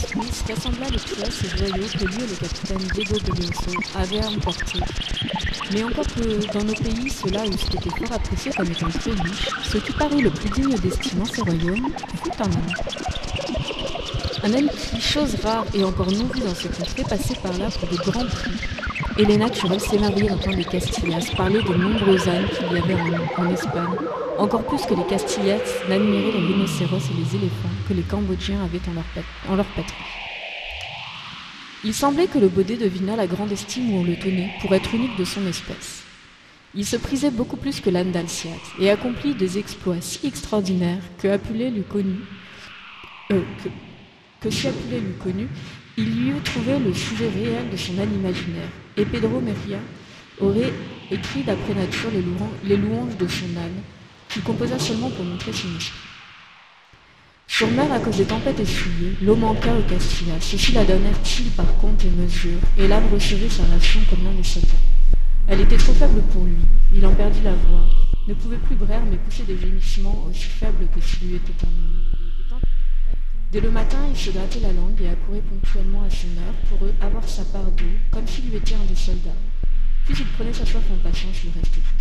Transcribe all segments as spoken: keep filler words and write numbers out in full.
l'esprit se rassembla les pièces et joyaux que lui et le capitaine Diego Belloso avaient emportés. Mais encore que dans nos pays, ceux-là eussent été fort appréciés comme étant très riches, ce qui parut le plus digne d'estime en ces royaumes fut un âne. Un âne qui, chose rare et encore non vue dans ces contrées, passait par là pour de grands prix. Et les naturels s'émerveillaient d'entendre les Castillas parler des nombreux ânes qu'il y avait en, en Espagne, encore plus que les Castillas n'admiraient les rhinocéros et les éléphants que les Cambodgiens avaient en leur, pat- en leur patrie. Il semblait que le Baudet devinât la grande estime où on le tenait pour être unique de son espèce. Il se prisait beaucoup plus que l'âne d'Alciate et accomplit des exploits si extraordinaires que Apulée l'eût connu, euh, que, que si Apulée l'eût connu, il lui eût trouvé le sujet réel de son âne imaginaire, et Pedro Meria aurait écrit d'après nature les, louanges, les louanges de son âne, qu'il composa seulement pour montrer son esprit. Sur mer, à cause des tempêtes essuyées, l'eau manqua au Castilla. Ceux-ci la donnèrent-ils par compte et mesure, et l'âne recevait sa ration comme l'un des soldats. Elle était trop faible pour lui, il en perdit la voix, ne pouvait plus braire mais pousser des gémissements aussi faibles que s'il lui était un homme. Dès le matin, il se grattait la langue et accourait ponctuellement à son heure pour avoir sa part d'eau, comme s'il lui était un des soldats. Puis il prenait sa soif en patience le reste du temps.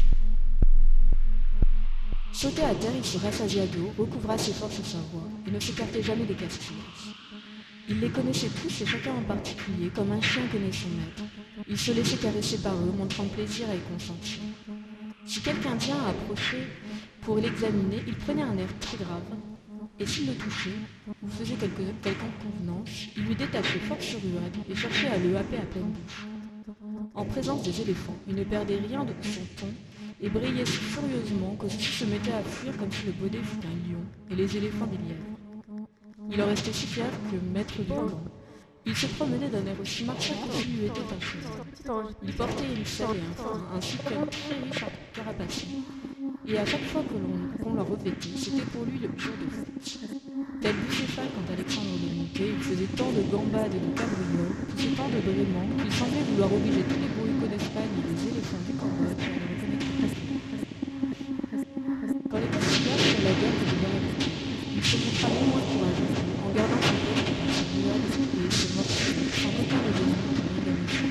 Sauté à terre, il se rassasia d'eau, recouvra ses forces et sa voix, et ne s'écartait jamais des Castillas. Il les connaissait tous et chacun en particulier, comme un chien connaît son maître. Il se laissait caresser par eux, montrant plaisir à y consentir. Si quelqu'un vient à approcher pour l'examiner, il prenait un air très grave, et s'il le touchait, ou faisait quelque, quelconque convenance, il lui détachait force ruade et cherchait à le happer à pleine bouche. En présence des éléphants, il ne perdait rien de son ton, et brayait si furieusement que ceux-ci se mettaient à fuir comme si le Baudet fût un lion, et les éléphants des lièvres. Il en restait si fier que maître du camp. Il se promenait d'un air aussi marchand que s'il lui était un cheval. Il portait une selle et un frein, ainsi qu'un très riche carapace. Et à chaque fois que l'on qu'on le revêtait, c'était pour lui le jour de fête. Tel Bucéphale quand Alexandre le montait, il faisait tant de gambades et de cabrioles, poussait tant de bréments, qu'il semblait vouloir obliger tous les bourricots d'Espagne et les éléphants du Cambodge à le reconnaître presque. Quand les Castillas firent la guerre de Barabé, il se montra moins courageux, en gardant son peuple par ses ruades et ses morceaux, sans aucun raisonnement ni organisation.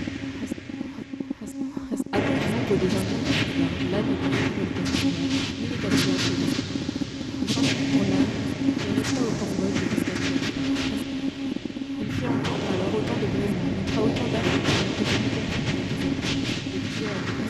À cause du nombre des Indiens qui furent là, l'âne ne pouvait plus le Castilla, ni les Castillas se laissaient. Il s'enfuit pour l'âne et resta au Cambodge jusqu'à ce qu'il Il fit entendre alors autant de bréments, montra autant d'armes que de nouvelles et disait à tous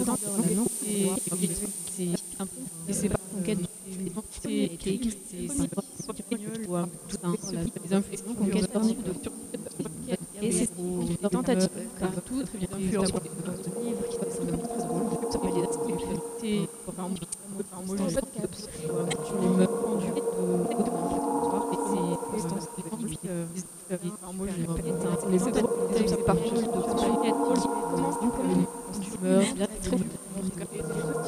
temps dans la langue, c'est un peu, et c'est pas en quête d'identité qui est écrit, c'est espagnol ou un tout un, les inflexions qu'on quête de et c'est des tentatives partout, très bien influence pour les livres qui sont très drôles, qui s'appelle les activités, enfin, un mot juste sur les meufs conduites de et c'est constance des conduites, un mot je répète, les tentatives partout de conduite, comment tu meurs, bien très